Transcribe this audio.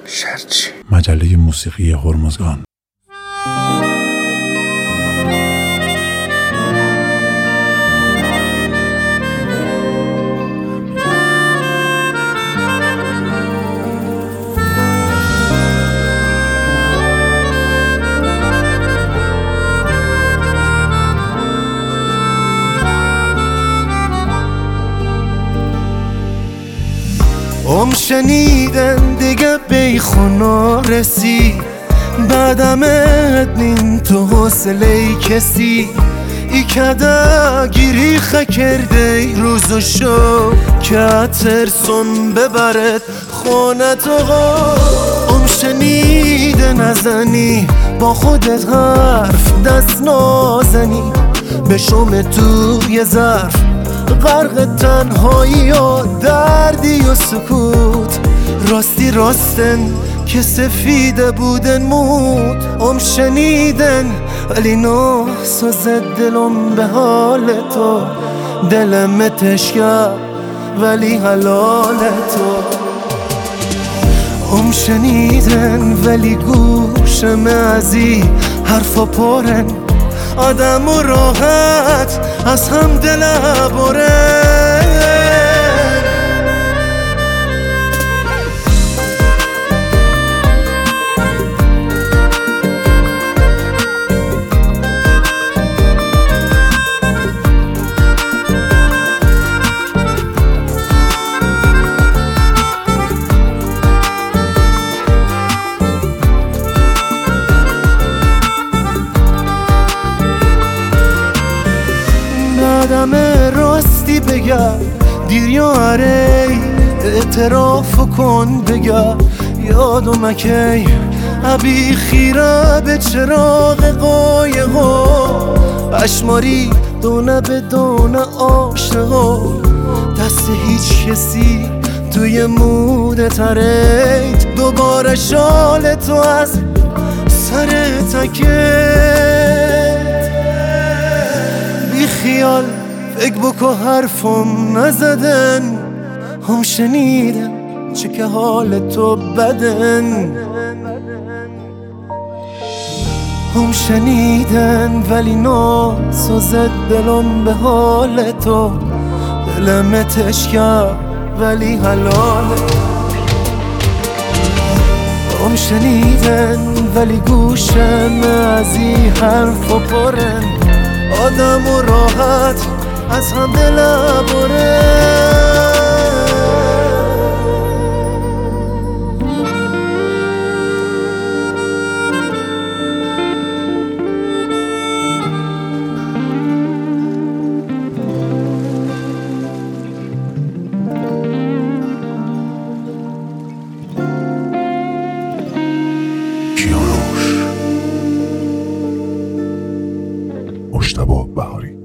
شرچی مجله موسیقی هرمزگان. شنیدن دیگه بی خونا رسی بعدمت نین تو حوصله کسی ای کده گیری کرده روزو شو که ترسون ببرد خونه تو شنیده نزنی با خودت حرف دست نازنی بشم تو یه ظرف غرق تنهایی و دردی و سکوت راستی راستن که سفیده بودن موت شنیدن ولی ناسازد دلم به حال تو دلم تشکر ولی حلال تو شنیدن ولی گوشم ازی حرفا پرن آدم و راحت از هم دل بره آدم راستی بگم دیر یا اره اعتراف کن بگم یادم کی ابی خیره به چراغ قایقا اشماری دونه به دونه عاشقا دست هیچ کسی توی موده ترید دوباره شال تو از سر تکت بی خیال فکر بکو حرفم نزدن شنیدن چه که حال تو بدن شنیدن ولی ناسازد دلم به حال تو دلم تشکر ولی حلال شنیدن ولی گوشم از این حرف و پرن آدم و راحت از هم دل بره مجتبی بهاری.